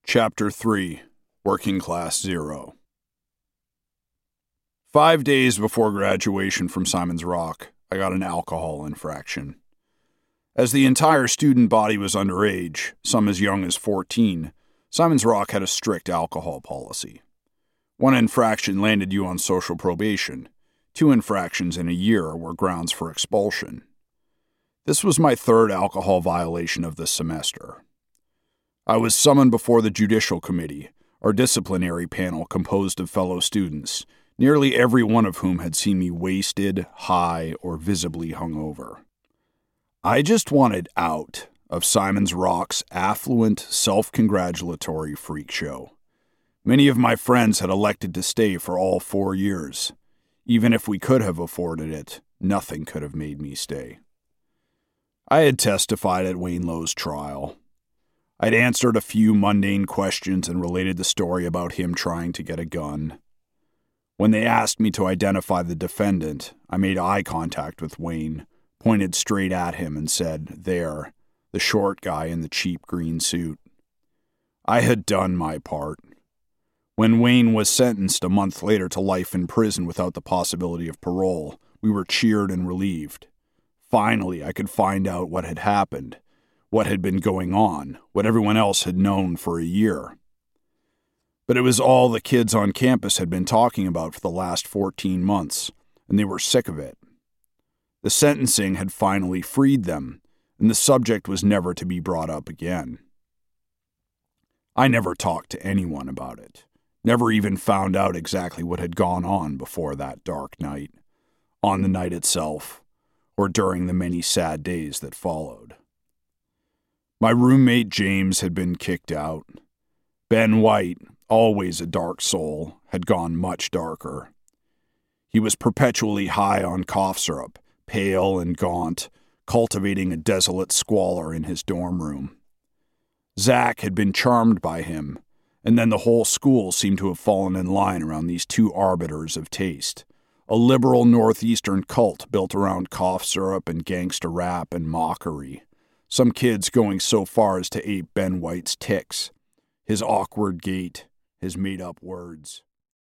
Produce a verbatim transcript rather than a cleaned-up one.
Chapter three, Working Class Zero. Five days before graduation from Simon's Rock, I got an alcohol infraction. As the entire student body was underage, some as young as fourteen, Simon's Rock had a strict alcohol policy. One infraction landed you on social probation. Two infractions in a year were grounds for expulsion. This was my third alcohol violation of the semester. I was summoned before the Judicial Committee, our disciplinary panel composed of fellow students, nearly every one of whom had seen me wasted, high, or visibly hungover. I just wanted out of Simon's Rock's affluent, self-congratulatory freak show. Many of my friends had elected to stay for all four years. Even if we could have afforded it, nothing could have made me stay. I had testified at Wayne Lowe's trial. I'd answered a few mundane questions and related the story about him trying to get a gun. When they asked me to identify the defendant, I made eye contact with Wayne, pointed straight at him and said, "There, the short guy in the cheap green suit." I had done my part. When Wayne was sentenced a month later to life in prison without the possibility of parole, we were cheered and relieved. Finally, I could find out what had happened, what had been going on, what everyone else had known for a year. But it was all the kids on campus had been talking about for the last fourteen months, and they were sick of it. The sentencing had finally freed them, and the subject was never to be brought up again. I never talked to anyone about it, never even found out exactly what had gone on before that dark night, on the night itself, or during the many sad days that followed. My roommate James had been kicked out. Ben White, always a dark soul, had gone much darker. He was perpetually high on cough syrup, pale and gaunt, cultivating a desolate squalor in his dorm room. Zach had been charmed by him, and then the whole school seemed to have fallen in line around these two arbiters of taste, a liberal northeastern cult built around cough syrup and gangster rap and mockery. Some kids going so far as to ape Ben White's tics, his awkward gait, his made-up words.